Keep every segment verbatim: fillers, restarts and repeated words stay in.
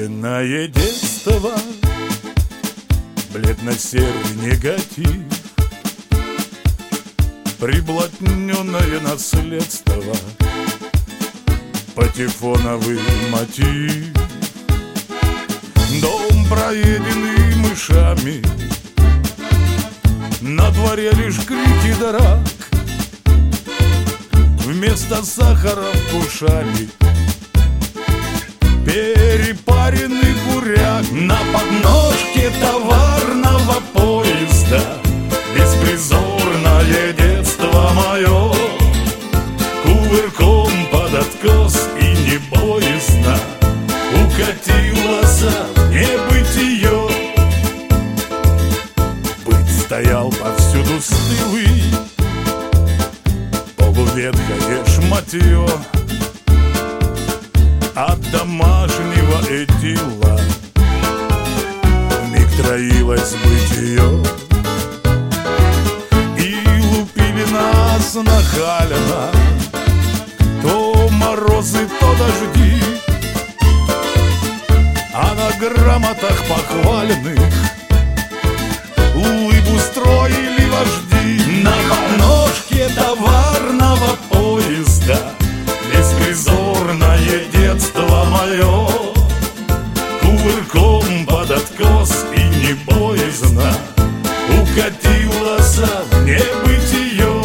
Рассеянное детство, бледно-серый негатив, приблотненное наследство, патефоновый мотив. Дом, проеденный мышами, на дворе лишь крики драк. Вместо сахара вкушали перепаренный буряк. На подножке товарного поезда беспризорное детство мое кувырком под откос и не боязно укатилось в небытие. Быт стоял повсюду стылый, полуветхое шматье от домашнего эдила вмиг троилось бытие. И лупили нас нахально то морозы, то дожди, а на грамотах похваленных улыбу строили вожди. На подножке товарного поезда беспризорное детство мое кувырком под откос и не боязно укатилось в небытие.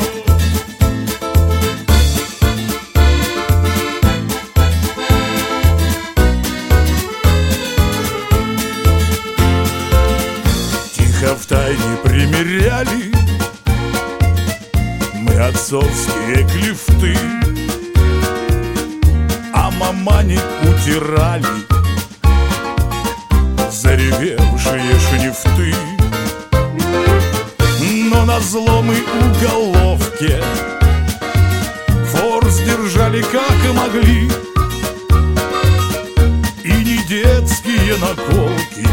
Тихо втайне примеряли мы отцовские клифты, а мамани утирали заревевшие шрифты. Но на зломой уголовке форс держали как и могли, и не детские наколки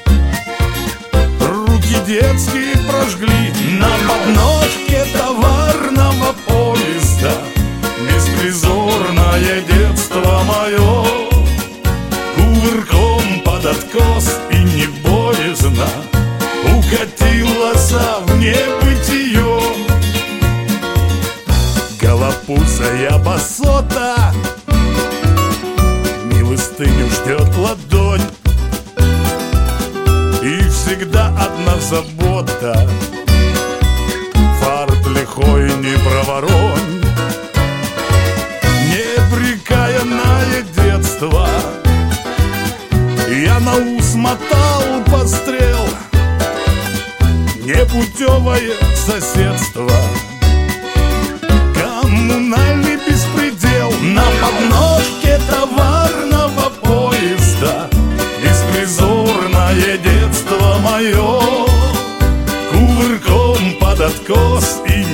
руки детские прожгли. На подножке товарного поезда беспризорное детство мое кувырком под откос и не боязно укатилось в небытие. Голопузая басота милостыню ждет ладонь, и всегда одна забота — фарт лихой не проворонь. Непрекаянное детство я на ус мотал пострел, непутевое соседство, коммунальный беспредел. На подножке товарного поезда беспризорное детство мое кувырком под откос и